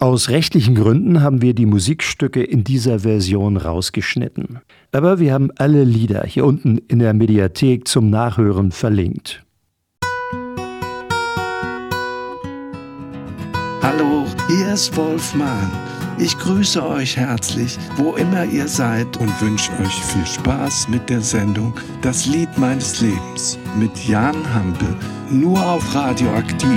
Aus rechtlichen Gründen haben wir die Musikstücke in dieser Version rausgeschnitten. Aber wir haben alle Lieder hier unten in der Mediathek zum Nachhören verlinkt. Hallo, hier ist Wolfmann. Ich grüße euch herzlich, wo immer ihr seid, und wünsche euch viel Spaß mit der Sendung Das Lied meines Lebens mit Jan Hampel, nur auf Radioaktiv.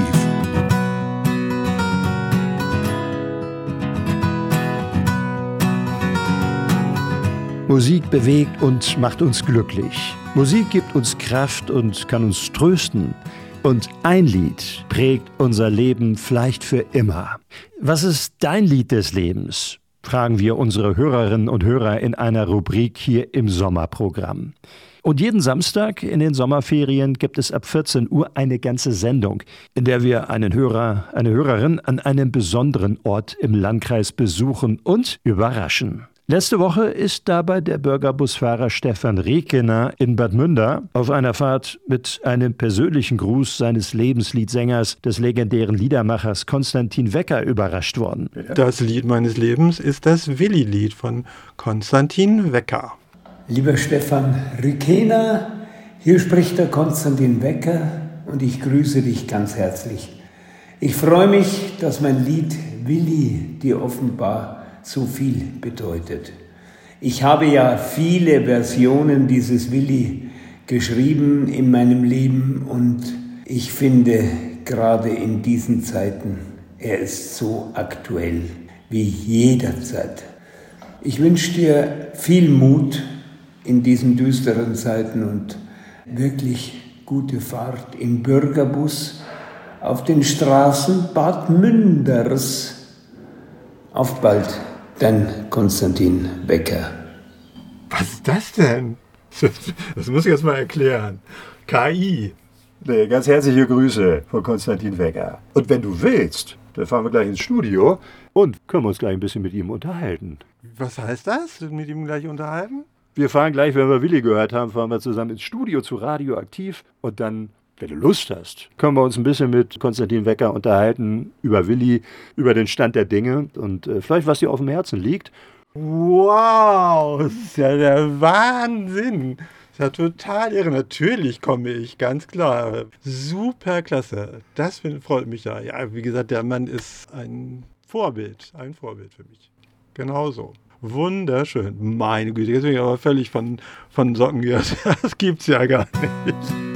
Musik bewegt und macht uns glücklich. Musik gibt uns Kraft und kann uns trösten. Und ein Lied prägt unser Leben vielleicht für immer. Was ist dein Lied des Lebens? Fragen wir unsere Hörerinnen und Hörer in einer Rubrik hier im Sommerprogramm. Und jeden Samstag in den Sommerferien gibt es ab 14 Uhr eine ganze Sendung, in der wir einen Hörer, eine Hörerin an einem besonderen Ort im Landkreis besuchen und überraschen. Letzte Woche ist dabei der Bürgerbusfahrer Stefan Riekener in Bad Münder auf einer Fahrt mit einem persönlichen Gruß seines Lebensliedsängers, des legendären Liedermachers Konstantin Wecker, überrascht worden. Das Lied meines Lebens ist das Willi-Lied von Konstantin Wecker. Lieber Stefan Riekener, hier spricht der Konstantin Wecker und ich grüße dich ganz herzlich. Ich freue mich, dass mein Lied Willi dir offenbar so viel bedeutet. Ich habe ja viele Versionen dieses Willi geschrieben in meinem Leben und ich finde gerade in diesen Zeiten, er ist so aktuell wie jederzeit. Ich wünsche dir viel Mut in diesen düsteren Zeiten und wirklich gute Fahrt im Bürgerbus auf den Straßen Bad Münders. Auf bald, dein Konstantin Wecker. Was ist das denn? Das muss ich jetzt mal erklären. KI. Nee, ganz herzliche Grüße von Konstantin Wecker. Und wenn du willst, dann fahren wir gleich ins Studio und können wir uns gleich ein bisschen mit ihm unterhalten. Was heißt das? Mit ihm gleich unterhalten? Wir fahren gleich, wenn wir Willi gehört haben, fahren wir zusammen ins Studio zu Radioaktiv und dann, wenn du Lust hast, können wir uns ein bisschen mit Konstantin Wecker unterhalten über Willi, über den Stand der Dinge und vielleicht, was dir auf dem Herzen liegt. Wow, das ist ja der Wahnsinn. Das ist ja total irre. Natürlich komme ich, ganz klar. Super klasse. Das freut mich ja. Ja, wie gesagt, der Mann ist ein Vorbild für mich. Genauso. Wunderschön. Meine Güte, jetzt bin ich aber völlig von Socken gehört. Das gibt's ja gar nicht.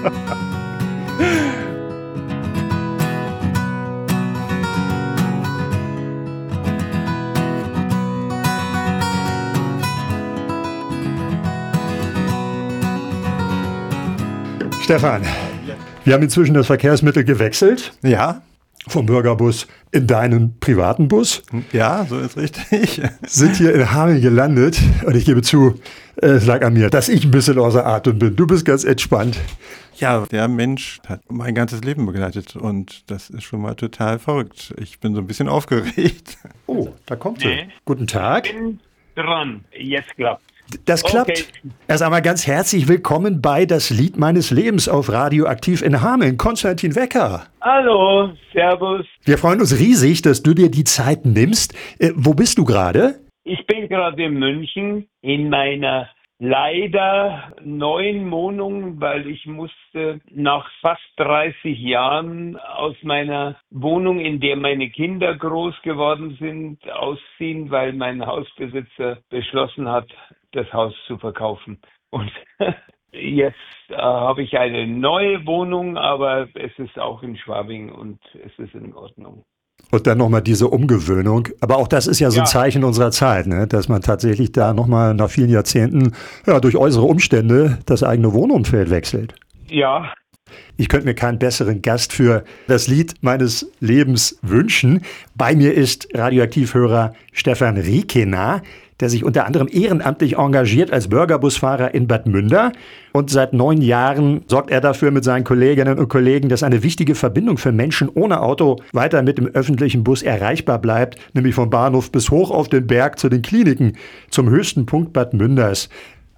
Stefan, wir haben inzwischen das Verkehrsmittel gewechselt. Ja. Vom Bürgerbus in deinen privaten Bus. Ja, so ist richtig. Sind hier in Hameln gelandet und ich gebe zu, es lag an mir, dass ich ein bisschen außer Atem bin. Du bist ganz entspannt. Ja, der Mensch hat mein ganzes Leben begleitet und das ist schon mal total verrückt. Ich bin so ein bisschen aufgeregt. Oh, da kommt sie. Guten Tag. Ich bin dran. Jetzt klappt. Das klappt. Okay. Erst einmal ganz herzlich willkommen bei Das Lied meines Lebens auf Radioaktiv in Hameln. Konstantin Wecker. Hallo, servus. Wir freuen uns riesig, dass du dir die Zeit nimmst. Wo bist du gerade? Ich bin gerade in München in meiner leider neuen Wohnung, weil ich musste nach fast 30 Jahren aus meiner Wohnung, in der meine Kinder groß geworden sind, ausziehen, weil mein Hausbesitzer beschlossen hat, das Haus zu verkaufen. Und jetzt habe ich eine neue Wohnung, aber es ist auch in Schwabing und es ist in Ordnung. Und dann nochmal diese Umgewöhnung. Aber auch das ist ja so ein Zeichen unserer Zeit, ne? Dass man tatsächlich da nochmal nach vielen Jahrzehnten durch äußere Umstände das eigene Wohnumfeld wechselt. Ja. Ich könnte mir keinen besseren Gast für das Lied meines Lebens wünschen. Bei mir ist Radioaktivhörer Stefan Riekener, der sich unter anderem ehrenamtlich engagiert als Bürgerbusfahrer in Bad Münder. Und seit 9 Jahren sorgt er dafür mit seinen Kolleginnen und Kollegen, dass eine wichtige Verbindung für Menschen ohne Auto weiter mit dem öffentlichen Bus erreichbar bleibt, nämlich vom Bahnhof bis hoch auf den Berg zu den Kliniken, zum höchsten Punkt Bad Münders.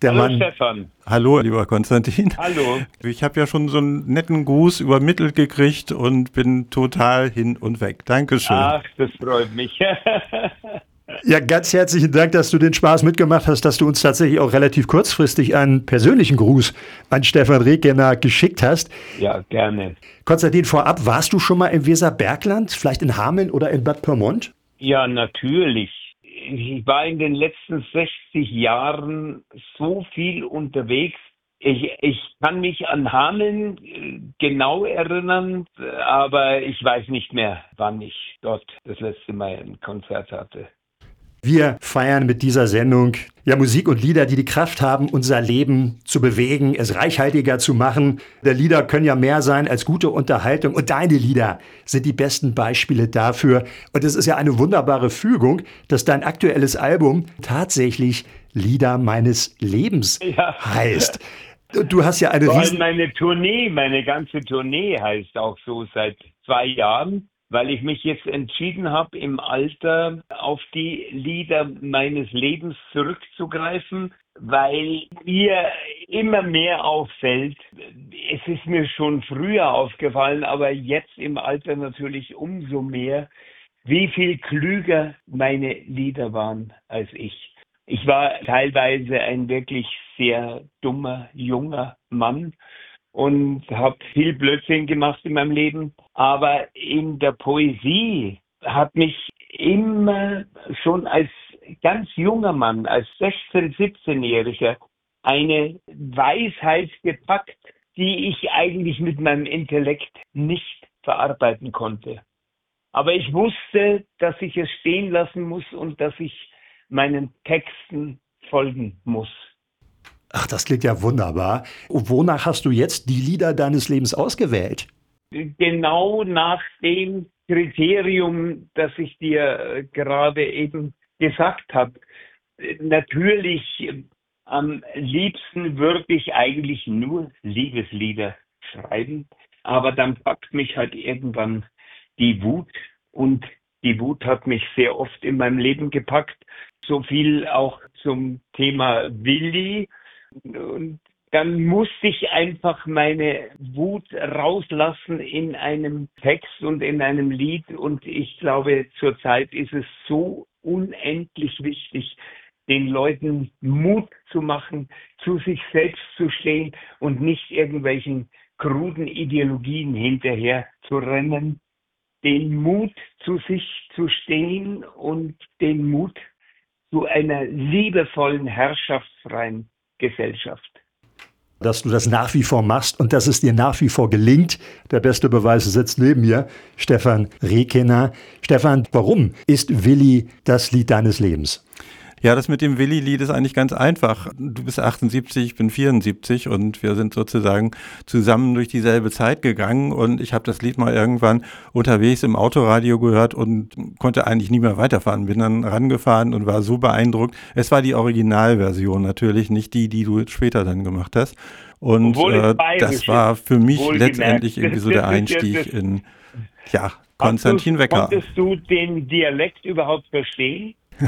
Der Hallo Mann. Stefan. Hallo, lieber Konstantin. Hallo. Ich habe ja schon so einen netten Gruß übermittelt gekriegt und bin total hin und weg. Dankeschön. Ach, das freut mich. Ja, ganz herzlichen Dank, dass du den Spaß mitgemacht hast, dass du uns tatsächlich auch relativ kurzfristig einen persönlichen Gruß an Stefan Rekener geschickt hast. Ja, gerne. Konstantin, vorab, warst du schon mal im Weserbergland, vielleicht in Hameln oder in Bad Pyrmont? Ja, natürlich. Ich war in den letzten 60 Jahren so viel unterwegs. Ich kann mich an Hameln genau erinnern, aber ich weiß nicht mehr, wann ich dort das letzte Mal ein Konzert hatte. Wir feiern mit dieser Sendung ja Musik und Lieder, die die Kraft haben, unser Leben zu bewegen, es reichhaltiger zu machen. Der Lieder können ja mehr sein als gute Unterhaltung und deine Lieder sind die besten Beispiele dafür. Und es ist ja eine wunderbare Fügung, dass dein aktuelles Album tatsächlich Lieder meines Lebens heißt. Du hast ja eine Vor allem meine ganze Tournee heißt auch so seit 2 Jahren. Weil ich mich jetzt entschieden habe, im Alter auf die Lieder meines Lebens zurückzugreifen, weil mir immer mehr auffällt, es ist mir schon früher aufgefallen, aber jetzt im Alter natürlich umso mehr, wie viel klüger meine Lieder waren als ich. Ich war teilweise ein wirklich sehr dummer, junger Mann und habe viel Blödsinn gemacht in meinem Leben. Aber in der Poesie hat mich immer schon als ganz junger Mann, als 16-, 17-Jähriger, eine Weisheit gepackt, die ich eigentlich mit meinem Intellekt nicht verarbeiten konnte. Aber ich wusste, dass ich es stehen lassen muss und dass ich meinen Texten folgen muss. Ach, das klingt ja wunderbar. Und wonach hast du jetzt die Lieder deines Lebens ausgewählt? Genau nach dem Kriterium, das ich dir gerade eben gesagt habe. Natürlich, am liebsten würde ich eigentlich nur Liebeslieder schreiben, aber dann packt mich halt irgendwann die Wut und die Wut hat mich sehr oft in meinem Leben gepackt. So viel auch zum Thema Willi. Und dann musste ich einfach meine Wut rauslassen in einem Text und in einem Lied. Und ich glaube, zurzeit ist es so unendlich wichtig, den Leuten Mut zu machen, zu sich selbst zu stehen und nicht irgendwelchen kruden Ideologien hinterher zu rennen. Den Mut, zu sich zu stehen und den Mut zu einer liebevollen, herrschaftsfreien Gesellschaft. Dass du das nach wie vor machst und dass es dir nach wie vor gelingt. Der beste Beweis sitzt neben mir, Stefan Rekener. Stefan, warum ist Willi das Lied deines Lebens? Ja, das mit dem Willi-Lied ist eigentlich ganz einfach. Du bist 78, ich bin 74 und wir sind sozusagen zusammen durch dieselbe Zeit gegangen und ich habe das Lied mal irgendwann unterwegs im Autoradio gehört und konnte eigentlich nie mehr weiterfahren. Bin dann rangefahren und war so beeindruckt. Es war die Originalversion natürlich, nicht die, die du später dann gemacht hast. Und das war für mich letztendlich irgendwie so der Einstieg in, Konstantin Wecker. Konntest du den Dialekt überhaupt verstehen?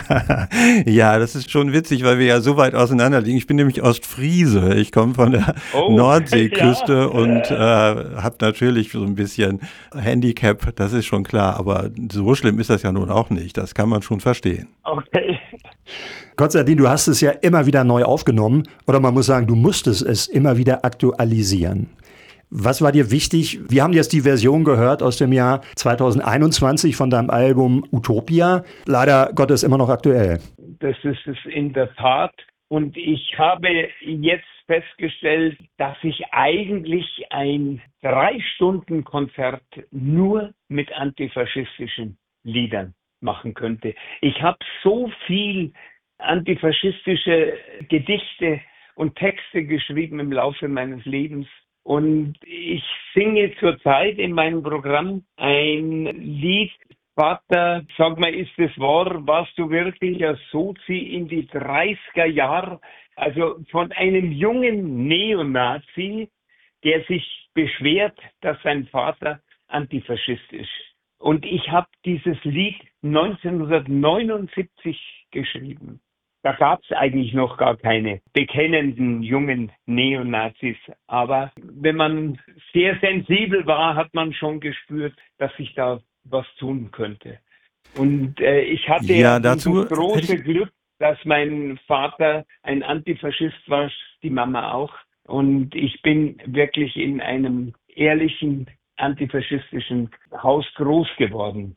Ja, das ist schon witzig, weil wir ja so weit auseinander liegen. Ich bin nämlich Ostfriese. Ich komme von der Nordseeküste und habe natürlich so ein bisschen Handicap, das ist schon klar. Aber so schlimm ist das ja nun auch nicht. Das kann man schon verstehen. Okay. Konstantin, du hast es ja immer wieder neu aufgenommen. Oder man muss sagen, du musstest es immer wieder aktualisieren. Was war dir wichtig? Wir haben jetzt die Version gehört aus dem Jahr 2021 von deinem Album Utopia. Leider Gottes immer noch aktuell. Das ist es in der Tat. Und ich habe jetzt festgestellt, dass ich eigentlich ein 3-Stunden-Konzert nur mit antifaschistischen Liedern machen könnte. Ich habe so viel antifaschistische Gedichte und Texte geschrieben im Laufe meines Lebens. Und ich singe zurzeit in meinem Programm ein Lied, Vater, sag mal, ist es wahr, warst du wirklich ein Sozi in die 30er Jahre? Also von einem jungen Neonazi, der sich beschwert, dass sein Vater Antifaschist ist. Und ich habe dieses Lied 1979 geschrieben. Da gab es eigentlich noch gar keine bekennenden jungen Neonazis. Aber wenn man sehr sensibel war, hat man schon gespürt, dass sich da was tun könnte. Und ich hatte Ja, das dazu hätte große ich. Glück, dass mein Vater ein Antifaschist war, die Mama auch. Und ich bin wirklich in einem ehrlichen antifaschistischen Haus groß geworden.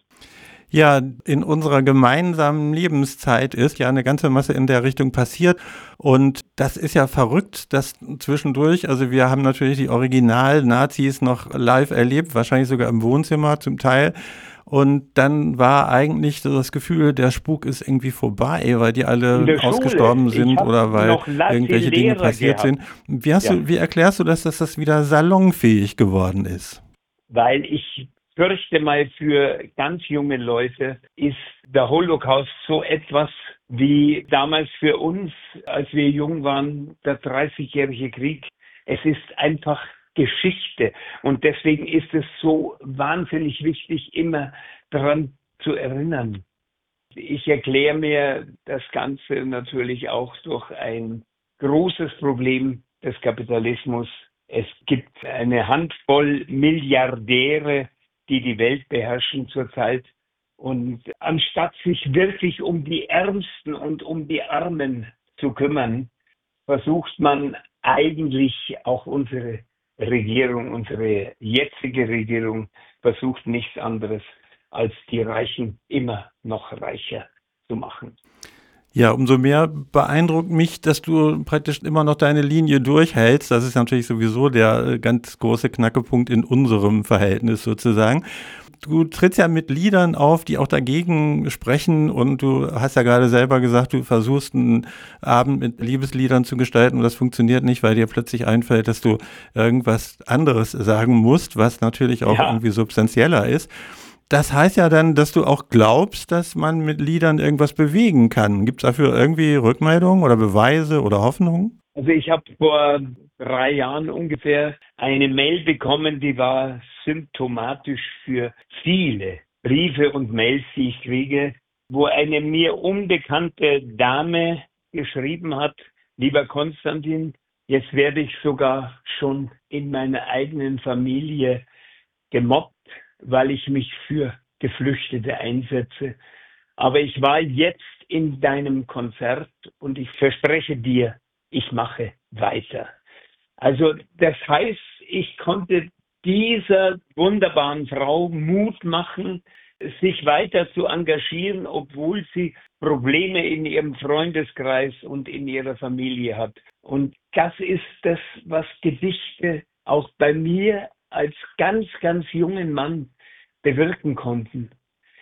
Ja, in unserer gemeinsamen Lebenszeit ist ja eine ganze Masse in der Richtung passiert und das ist ja verrückt, dass zwischendurch, also wir haben natürlich die Original-Nazis noch live erlebt, wahrscheinlich sogar im Wohnzimmer zum Teil und dann war eigentlich so das Gefühl, der Spuk ist irgendwie vorbei, weil die In alle der Schule, ausgestorben ich sind habe oder weil noch irgendwelche Dinge Nazi-Lehrer passiert gehabt. sind. Ja. Wie erklärst du das, dass das wieder salonfähig geworden ist? Weil ich fürchte mal, für ganz junge Leute ist der Holocaust so etwas wie damals für uns, als wir jung waren, der 30-jährige Krieg. Es ist einfach Geschichte und deswegen ist es so wahnsinnig wichtig, immer daran zu erinnern. Ich erkläre mir das Ganze natürlich auch durch ein großes Problem des Kapitalismus. Es gibt eine Handvoll Milliardäre, die die Welt beherrschen zurzeit. Und anstatt sich wirklich um die Ärmsten und um die Armen zu kümmern, versucht man eigentlich auch unsere Regierung, unsere jetzige Regierung, versucht nichts anderes, als die Reichen immer noch reicher zu machen. Ja, umso mehr beeindruckt mich, dass du praktisch immer noch deine Linie durchhältst. Das ist natürlich sowieso der ganz große Knackepunkt in unserem Verhältnis sozusagen. Du trittst ja mit Liedern auf, die auch dagegen sprechen und du hast ja gerade selber gesagt, du versuchst einen Abend mit Liebesliedern zu gestalten und das funktioniert nicht, weil dir plötzlich einfällt, dass du irgendwas anderes sagen musst, was natürlich auch irgendwie substanzieller ist. Das heißt ja dann, dass du auch glaubst, dass man mit Liedern irgendwas bewegen kann. Gibt es dafür irgendwie Rückmeldungen oder Beweise oder Hoffnungen? Also ich habe vor 3 Jahren ungefähr eine Mail bekommen, die war symptomatisch für viele Briefe und Mails, die ich kriege, wo eine mir unbekannte Dame geschrieben hat: Lieber Konstantin, jetzt werde ich sogar schon in meiner eigenen Familie gemobbt, weil ich mich für Geflüchtete einsetze. Aber ich war jetzt in deinem Konzert und ich verspreche dir, ich mache weiter. Also das heißt, ich konnte dieser wunderbaren Frau Mut machen, sich weiter zu engagieren, obwohl sie Probleme in ihrem Freundeskreis und in ihrer Familie hat. Und das ist das, was Gedichte auch bei mir als ganz, ganz jungen Mann bewirken konnten.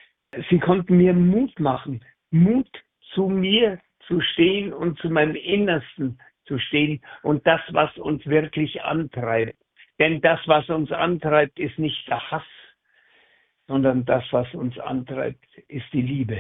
Sie konnten mir Mut machen, Mut zu mir zu stehen und zu meinem Innersten zu stehen und das, was uns wirklich antreibt. Denn das, was uns antreibt, ist nicht der Hass, sondern das, was uns antreibt, ist die Liebe.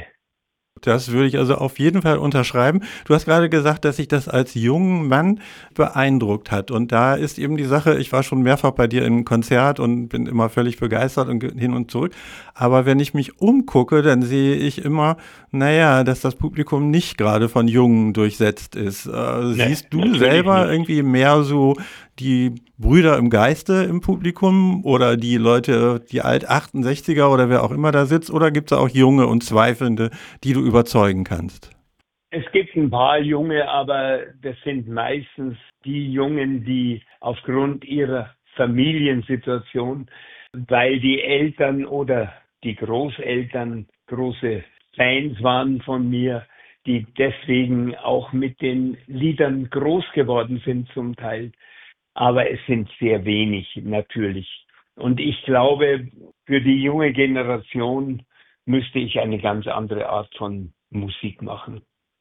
Das würde ich also auf jeden Fall unterschreiben. Du hast gerade gesagt, dass sich das als jungen Mann beeindruckt hat. Und da ist eben die Sache, ich war schon mehrfach bei dir im Konzert und bin immer völlig begeistert und hin und zurück. Aber wenn ich mich umgucke, dann sehe ich immer, dass das Publikum nicht gerade von Jungen durchsetzt ist. Siehst du selber nicht irgendwie mehr so die Brüder im Geiste im Publikum oder die Leute, die Alt-68er oder wer auch immer da sitzt? Oder gibt es auch Junge und Zweifelnde, die du überzeugen kannst? Es gibt ein paar Junge, aber das sind meistens die Jungen, die aufgrund ihrer Familiensituation, weil die Eltern oder die Großeltern große Fans waren von mir, die deswegen auch mit den Liedern groß geworden sind zum Teil. Aber es sind sehr wenig natürlich. Und ich glaube, für die junge Generation müsste ich eine ganz andere Art von Musik machen.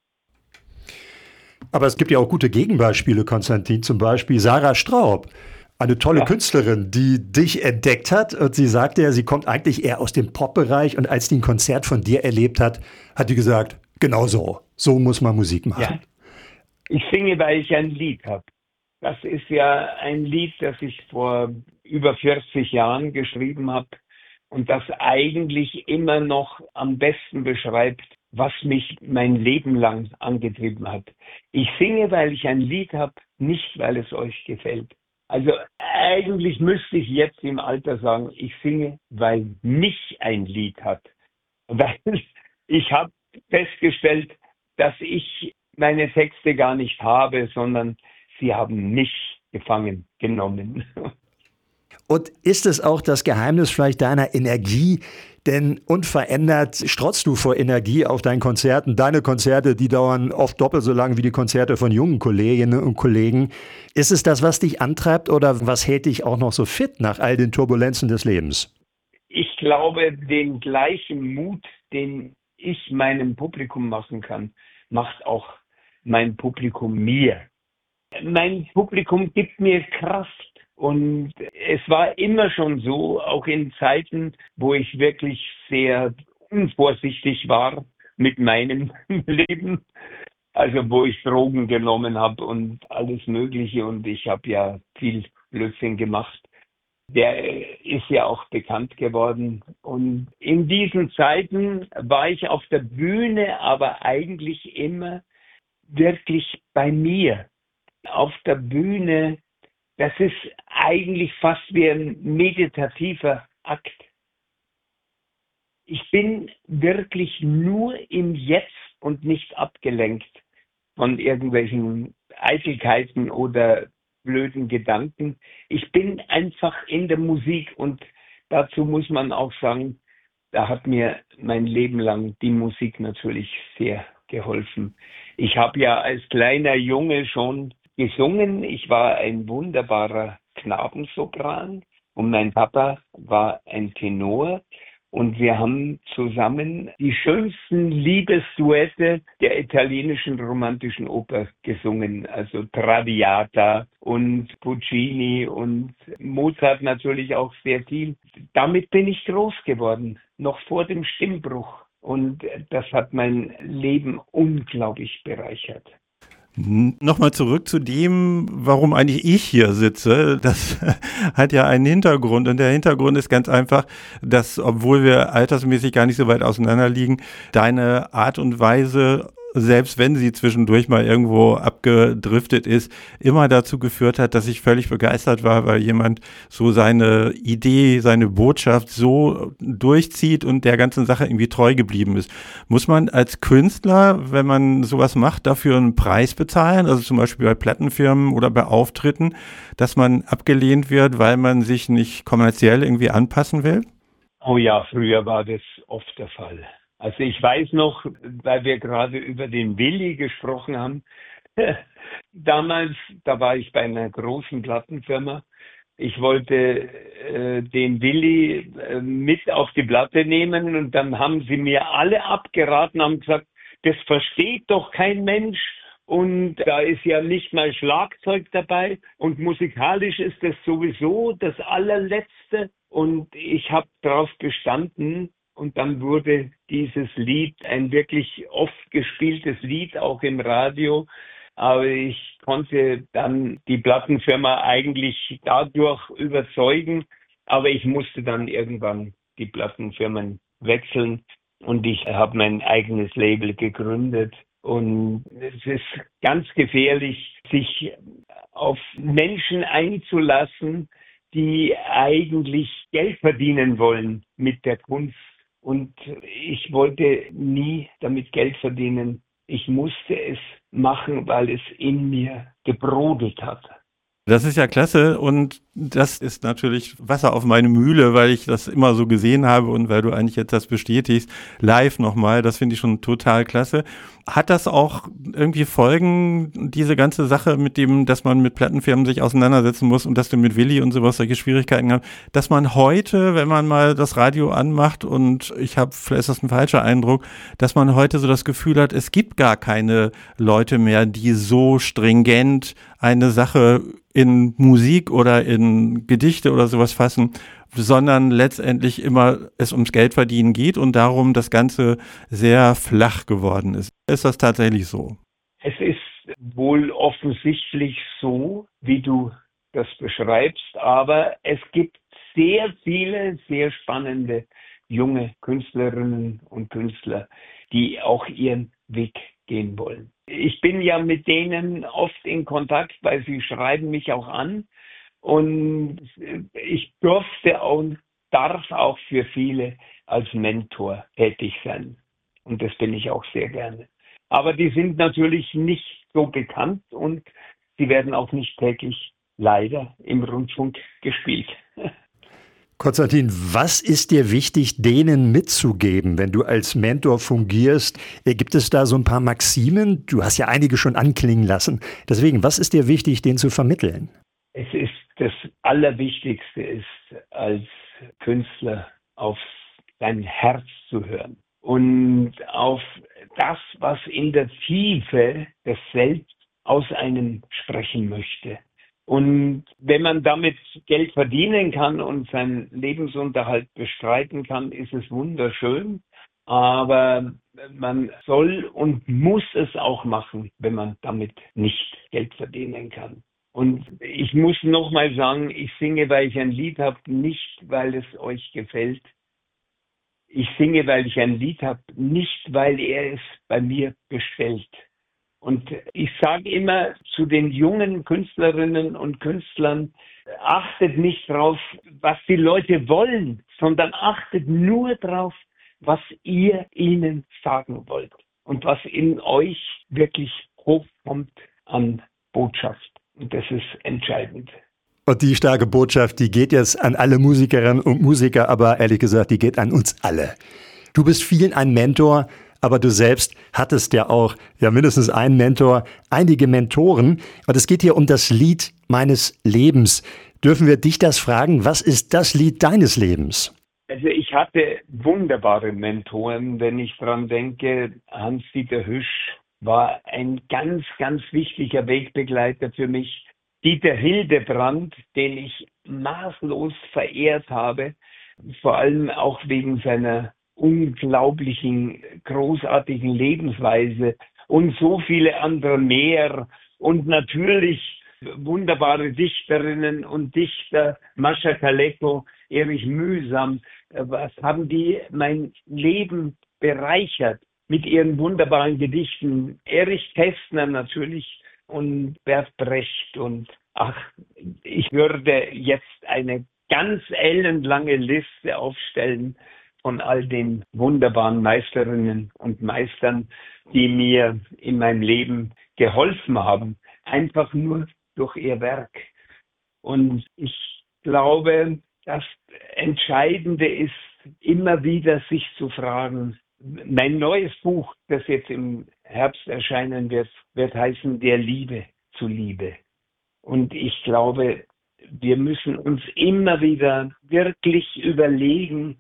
Aber es gibt ja auch gute Gegenbeispiele, Konstantin, zum Beispiel Sarah Straub. Eine tolle Künstlerin, die dich entdeckt hat und sie sagte ja, sie kommt eigentlich eher aus dem Pop-Bereich und als die ein Konzert von dir erlebt hat, hat die gesagt, genau so muss man Musik machen. Ja. Ich singe, weil ich ein Lied habe. Das ist ja ein Lied, das ich vor über 40 Jahren geschrieben habe und das eigentlich immer noch am besten beschreibt, was mich mein Leben lang angetrieben hat. Ich singe, weil ich ein Lied habe, nicht weil es euch gefällt. Also eigentlich müsste ich jetzt im Alter sagen, ich singe, weil mich ein Lied hat. Weil ich habe festgestellt, dass ich meine Texte gar nicht habe, sondern sie haben mich gefangen genommen. Und ist es auch das Geheimnis vielleicht deiner Energie? Denn unverändert strotzt du vor Energie auf deinen Konzerten. Deine Konzerte, die dauern oft doppelt so lang wie die Konzerte von jungen Kolleginnen und Kollegen. Ist es das, was dich antreibt oder was hält dich auch noch so fit nach all den Turbulenzen des Lebens? Ich glaube, den gleichen Mut, den ich meinem Publikum machen kann, macht auch mein Publikum mir. Mein Publikum gibt mir Kraft. Und es war immer schon so, auch in Zeiten, wo ich wirklich sehr unvorsichtig war mit meinem Leben, also wo ich Drogen genommen habe und alles Mögliche und ich habe ja viel Blödsinn gemacht. Der ist ja auch bekannt geworden. Und in diesen Zeiten war ich auf der Bühne, aber eigentlich immer wirklich bei mir. Auf der Bühne, das ist eigentlich fast wie ein meditativer Akt. Ich bin wirklich nur im Jetzt und nicht abgelenkt von irgendwelchen Eitelkeiten oder blöden Gedanken. Ich bin einfach in der Musik und dazu muss man auch sagen, da hat mir mein Leben lang die Musik natürlich sehr geholfen. Ich habe ja als kleiner Junge schon gesungen. Ich war ein wunderbarer Knabensopran und mein Papa war ein Tenor. Und wir haben zusammen die schönsten Liebesduette der italienischen romantischen Oper gesungen. Also Traviata und Puccini und Mozart natürlich auch sehr viel. Damit bin ich groß geworden, noch vor dem Stimmbruch. Und das hat mein Leben unglaublich bereichert. Nochmal zurück zu dem, warum eigentlich ich hier sitze. Das hat ja einen Hintergrund und der Hintergrund ist ganz einfach, dass, obwohl wir altersmäßig gar nicht so weit auseinander liegen, deine Art und Weise, selbst wenn sie zwischendurch mal irgendwo abgedriftet ist, immer dazu geführt hat, dass ich völlig begeistert war, weil jemand so seine Idee, seine Botschaft so durchzieht und der ganzen Sache irgendwie treu geblieben ist. Muss man als Künstler, wenn man sowas macht, dafür einen Preis bezahlen? Also zum Beispiel bei Plattenfirmen oder bei Auftritten, dass man abgelehnt wird, weil man sich nicht kommerziell irgendwie anpassen will? Oh ja, früher war das oft der Fall. Also ich weiß noch, weil wir gerade über den Willi gesprochen haben, damals, da war ich bei einer großen Plattenfirma. Ich wollte den Willi mit auf die Platte nehmen und dann haben sie mir alle abgeraten, haben gesagt, das versteht doch kein Mensch und da ist ja nicht mal Schlagzeug dabei und musikalisch ist das sowieso das allerletzte und ich habe darauf bestanden. Und dann wurde dieses Lied ein wirklich oft gespieltes Lied, auch im Radio. Aber ich konnte dann die Plattenfirma eigentlich dadurch überzeugen. Aber ich musste dann irgendwann die Plattenfirmen wechseln. Und ich habe mein eigenes Label gegründet. Und es ist ganz gefährlich, sich auf Menschen einzulassen, die eigentlich Geld verdienen wollen mit der Kunst. Und ich wollte nie damit Geld verdienen. Ich musste es machen, weil es in mir gebrodelt hat. Das ist ja klasse und das ist natürlich Wasser auf meine Mühle, weil ich das immer so gesehen habe und weil du eigentlich jetzt das bestätigst, live nochmal, das finde ich schon total klasse. Hat das auch irgendwie Folgen, diese ganze Sache mit dem, dass man mit Plattenfirmen sich auseinandersetzen muss und dass du mit Willi und sowas solche Schwierigkeiten hast, dass man heute, wenn man mal das Radio anmacht und ich habe, vielleicht ist das ein falscher Eindruck, dass man heute so das Gefühl hat, es gibt gar keine Leute mehr, die so stringent eine Sache in Musik oder in Gedichte oder sowas fassen, sondern letztendlich immer es ums Geldverdienen geht und darum das Ganze sehr flach geworden ist. Ist das tatsächlich so? Es ist wohl offensichtlich so, wie du das beschreibst, aber es gibt sehr viele, sehr spannende junge Künstlerinnen und Künstler, die auch ihren Weg gehen wollen. Ich bin ja mit denen oft in Kontakt, weil sie schreiben mich auch an und ich durfte und darf auch für viele als Mentor tätig sein. Und das bin ich auch sehr gerne. Aber die sind natürlich nicht so bekannt und sie werden auch nicht täglich leider im Rundfunk gespielt. Konstantin, was ist dir wichtig, denen mitzugeben, wenn du als Mentor fungierst? Gibt es da so ein paar Maximen? Du hast ja einige schon anklingen lassen. Deswegen, was ist dir wichtig, denen zu vermitteln? Es ist das Allerwichtigste, ist als Künstler auf sein Herz zu hören und auf das, was in der Tiefe des Selbst aus einem sprechen möchte. Und wenn man damit Geld verdienen kann und seinen Lebensunterhalt bestreiten kann, ist es wunderschön. Aber man soll und muss es auch machen, wenn man damit nicht Geld verdienen kann. Und ich muss nochmal sagen, ich singe, weil ich ein Lied habe, nicht, weil es euch gefällt. Ich singe, weil ich ein Lied habe, nicht, weil er es bei mir bestellt. Und ich sage immer zu den jungen Künstlerinnen und Künstlern, achtet nicht drauf, was die Leute wollen, sondern achtet nur drauf, was ihr ihnen sagen wollt und was in euch wirklich hochkommt an Botschaft. Und das ist entscheidend. Und die starke Botschaft, die geht jetzt an alle Musikerinnen und Musiker, aber ehrlich gesagt, die geht an uns alle. Du bist vielen ein Mentor, aber du selbst hattest ja auch mindestens einen Mentor, einige Mentoren. Und es geht hier um das Lied meines Lebens. Dürfen wir dich das fragen? Was ist das Lied deines Lebens? Also ich hatte wunderbare Mentoren, wenn ich dran denke. Hans-Dieter Hüsch war ein ganz, ganz wichtiger Wegbegleiter für mich. Dieter Hildebrand, den ich maßlos verehrt habe, vor allem auch wegen seiner unglaublichen, großartigen Lebensweise und so viele andere mehr. Und natürlich wunderbare Dichterinnen und Dichter, Mascha Kaleko, Erich Mühsam. Was haben die mein Leben bereichert mit ihren wunderbaren Gedichten? Erich Kästner natürlich und Bert Brecht. Und ich würde jetzt eine ganz ellenlange Liste aufstellen von all den wunderbaren Meisterinnen und Meistern, die mir in meinem Leben geholfen haben, einfach nur durch ihr Werk. Und ich glaube, das Entscheidende ist, immer wieder sich zu fragen. Mein neues Buch, das jetzt im Herbst erscheinen wird heißen Der Liebe zuliebe. Und ich glaube, wir müssen uns immer wieder wirklich überlegen,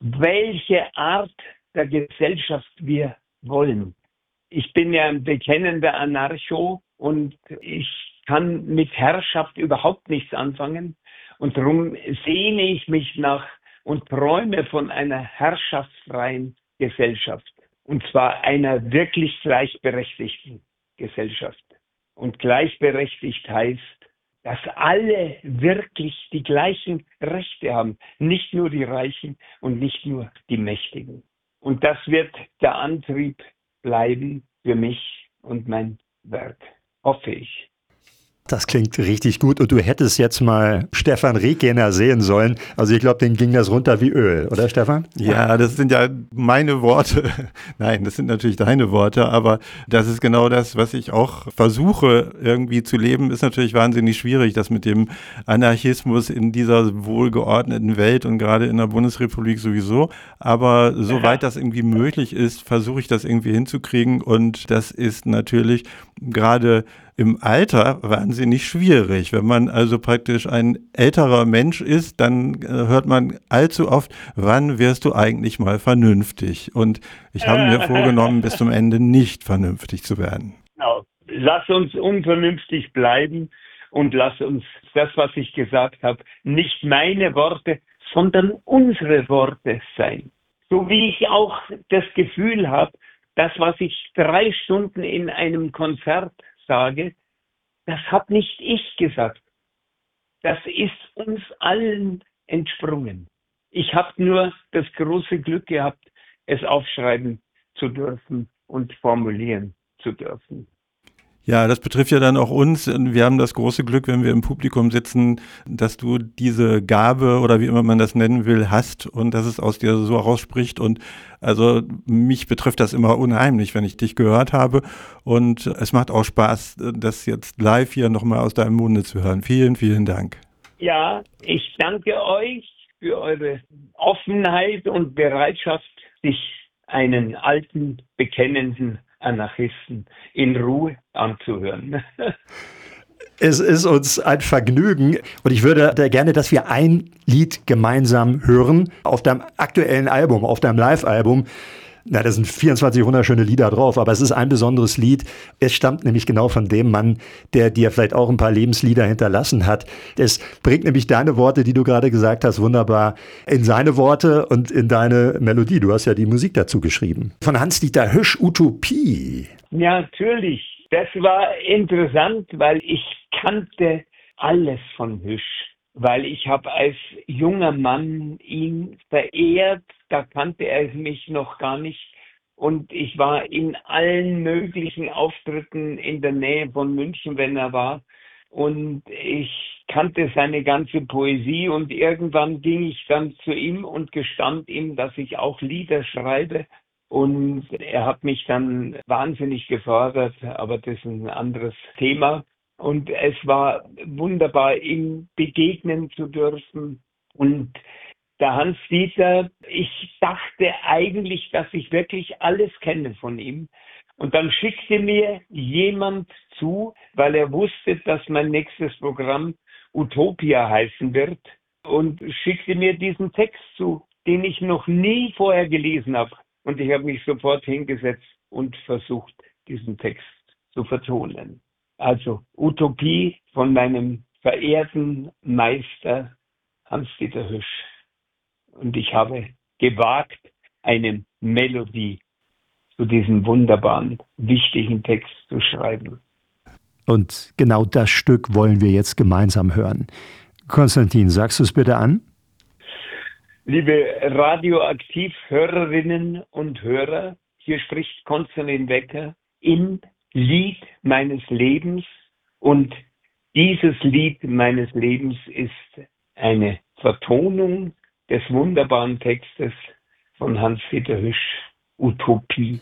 welche Art der Gesellschaft wir wollen. Ich bin ja ein bekennender Anarcho und ich kann mit Herrschaft überhaupt nichts anfangen. Und darum sehne ich mich nach und träume von einer herrschaftsfreien Gesellschaft. Und zwar einer wirklich gleichberechtigten Gesellschaft. Und gleichberechtigt heißt, dass alle wirklich die gleichen Rechte haben. Nicht nur die Reichen und nicht nur die Mächtigen. Und das wird der Antrieb bleiben für mich und mein Werk, hoffe ich. Das klingt richtig gut und du hättest jetzt mal Stefan Rekener sehen sollen. Also ich glaube, denen ging das runter wie Öl, oder Stefan? Ja, das sind ja meine Worte. Nein, das sind natürlich deine Worte, aber das ist genau das, was ich auch versuche irgendwie zu leben, ist natürlich wahnsinnig schwierig, das mit dem Anarchismus in dieser wohlgeordneten Welt und gerade in der Bundesrepublik sowieso. Aber soweit das irgendwie möglich ist, versuche ich das irgendwie hinzukriegen und das ist natürlich gerade im Alter wahnsinnig schwierig. Wenn man also praktisch ein älterer Mensch ist, dann hört man allzu oft, wann wirst du eigentlich mal vernünftig? Und ich habe mir vorgenommen, bis zum Ende nicht vernünftig zu werden. Genau. Lass uns unvernünftig bleiben und lass uns das, was ich gesagt habe, nicht meine Worte, sondern unsere Worte sein. So wie ich auch das Gefühl habe, das, was ich 3 Stunden in einem Konzert sage, das habe nicht ich gesagt. Das ist uns allen entsprungen. Ich habe nur das große Glück gehabt, es aufschreiben zu dürfen und formulieren zu dürfen. Ja, das betrifft ja dann auch uns. Wir haben das große Glück, wenn wir im Publikum sitzen, dass du diese Gabe oder wie immer man das nennen will, hast und dass es aus dir so rausspricht. Und also mich betrifft das immer unheimlich, wenn ich dich gehört habe. Und es macht auch Spaß, das jetzt live hier nochmal aus deinem Munde zu hören. Vielen, vielen Dank. Ja, ich danke euch für eure Offenheit und Bereitschaft, sich einen alten, bekennenden Anarchisten in Ruhe anzuhören. Es ist uns ein Vergnügen und ich würde da gerne, dass wir ein Lied gemeinsam hören auf deinem aktuellen Album, auf deinem Live-Album. Na, da sind 24 wunderschöne Lieder drauf, aber es ist ein besonderes Lied. Es stammt nämlich genau von dem Mann, der dir vielleicht auch ein paar Lebenslieder hinterlassen hat. Es bringt nämlich deine Worte, die du gerade gesagt hast, wunderbar in seine Worte und in deine Melodie. Du hast ja die Musik dazu geschrieben. Von Hans-Dieter Hüsch, Utopie. Ja, natürlich. Das war interessant, weil ich kannte alles von Hüsch. Weil ich habe als junger Mann ihn verehrt, da kannte er mich noch gar nicht. Und ich war in allen möglichen Auftritten in der Nähe von München, wenn er war. Und ich kannte seine ganze Poesie und irgendwann ging ich dann zu ihm und gestand ihm, dass ich auch Lieder schreibe. Und er hat mich dann wahnsinnig gefordert, aber das ist ein anderes Thema. Und es war wunderbar, ihm begegnen zu dürfen. Und der Hans-Dieter, ich dachte eigentlich, dass ich wirklich alles kenne von ihm. Und dann schickte mir jemand zu, weil er wusste, dass mein nächstes Programm Utopia heißen wird, und schickte mir diesen Text zu, den ich noch nie vorher gelesen habe. Und ich habe mich sofort hingesetzt und versucht, diesen Text zu vertonen. Also Utopie von meinem verehrten Meister Hans-Dieter Hüsch. Und ich habe gewagt, eine Melodie zu diesem wunderbaren, wichtigen Text zu schreiben. Und genau das Stück wollen wir jetzt gemeinsam hören. Konstantin, sagst du es bitte an? Liebe Radioaktiv-Hörerinnen und Hörer, hier spricht Konstantin Wecker im Lied meines Lebens, und dieses Lied meines Lebens ist eine Vertonung des wunderbaren Textes von Hans-Dieter Hüsch, Utopie.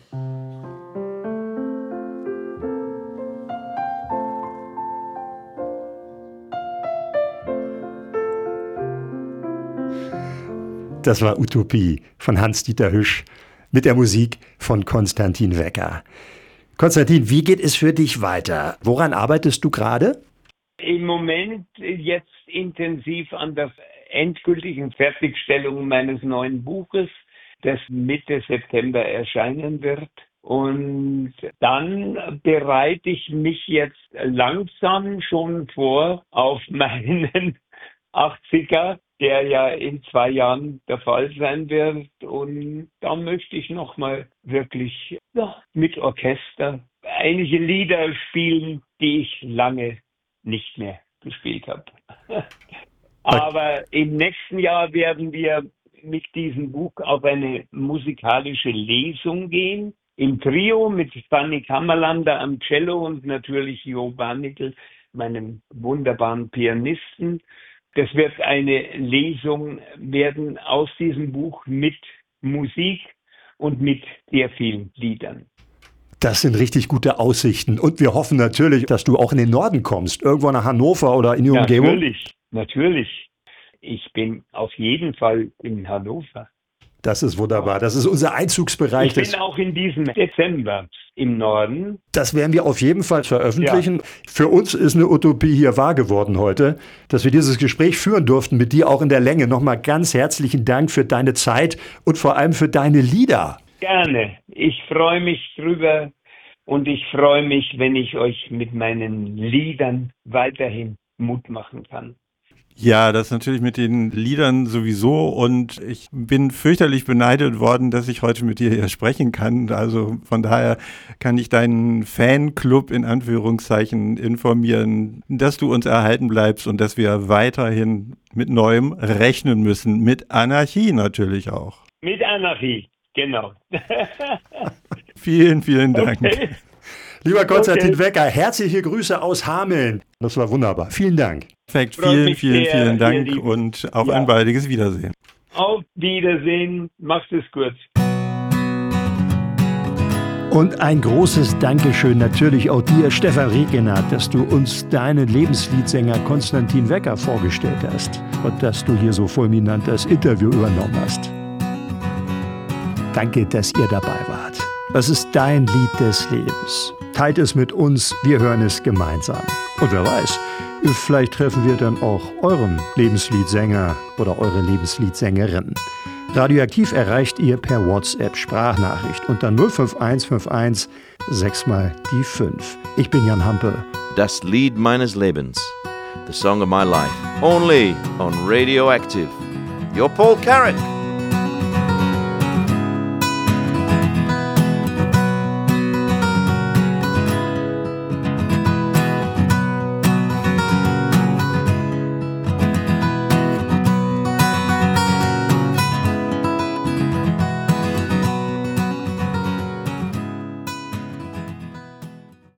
Das war Utopie von Hans-Dieter Hüsch mit der Musik von Konstantin Wecker. Konstantin, wie geht es für dich weiter? Woran arbeitest du gerade? Im Moment jetzt intensiv an der endgültigen Fertigstellung meines neuen Buches, das Mitte September erscheinen wird. Und dann bereite ich mich jetzt langsam schon vor auf meinen 80er, der ja in 2 Jahren der Fall sein wird. Und da möchte ich nochmal wirklich mit Orchester einige Lieder spielen, die ich lange nicht mehr gespielt habe. Aber im nächsten Jahr werden wir mit diesem Buch auf eine musikalische Lesung gehen. Im Trio mit Fanny Kammerlander am Cello und natürlich Jo Barnickel, meinem wunderbaren Pianisten. Das wird eine Lesung werden aus diesem Buch mit Musik und mit sehr vielen Liedern. Das sind richtig gute Aussichten. Und wir hoffen natürlich, dass du auch in den Norden kommst, irgendwo nach Hannover oder in die Umgebung. Natürlich. Ich bin auf jeden Fall in Hannover. Das ist wunderbar. Das ist unser Einzugsbereich. Ich bin auch in diesem Dezember im Norden. Das werden wir auf jeden Fall veröffentlichen. Ja. Für uns ist eine Utopie hier wahr geworden heute, dass wir dieses Gespräch führen durften mit dir auch in der Länge. Nochmal ganz herzlichen Dank für deine Zeit und vor allem für deine Lieder. Gerne. Ich freue mich drüber und ich freue mich, wenn ich euch mit meinen Liedern weiterhin Mut machen kann. Ja, das natürlich mit den Liedern sowieso und ich bin fürchterlich beneidet worden, dass ich heute mit dir hier sprechen kann. Also von daher kann ich deinen Fanclub in Anführungszeichen informieren, dass du uns erhalten bleibst und dass wir weiterhin mit Neuem rechnen müssen. Mit Anarchie natürlich auch. Mit Anarchie, genau. Vielen, vielen Dank. Okay. Lieber Konstantin Wecker, herzliche Grüße aus Hameln. Das war wunderbar. Vielen Dank. Perfekt, Freut vielen, mich vielen, sehr, vielen ihr Dank Lieben. und auf Ja. ein baldiges Wiedersehen. Auf Wiedersehen, macht es gut. Und ein großes Dankeschön natürlich auch dir, Stefan Rekener, dass du uns deinen Lebensliedsänger Konstantin Wecker vorgestellt hast und dass du hier so fulminant das Interview übernommen hast. Danke, dass ihr dabei wart. Was ist dein Lied des Lebens? Teilt es mit uns, wir hören es gemeinsam. Und wer weiß, vielleicht treffen wir dann auch euren Lebensliedsänger oder eure Lebensliedsängerinnen. Radioaktiv erreicht ihr per WhatsApp-Sprachnachricht unter 05151 6 mal die 5. Ich bin Jan Hampe. Das Lied meines Lebens. The song of my life. Only on Radioactive. Your Paul Carrick.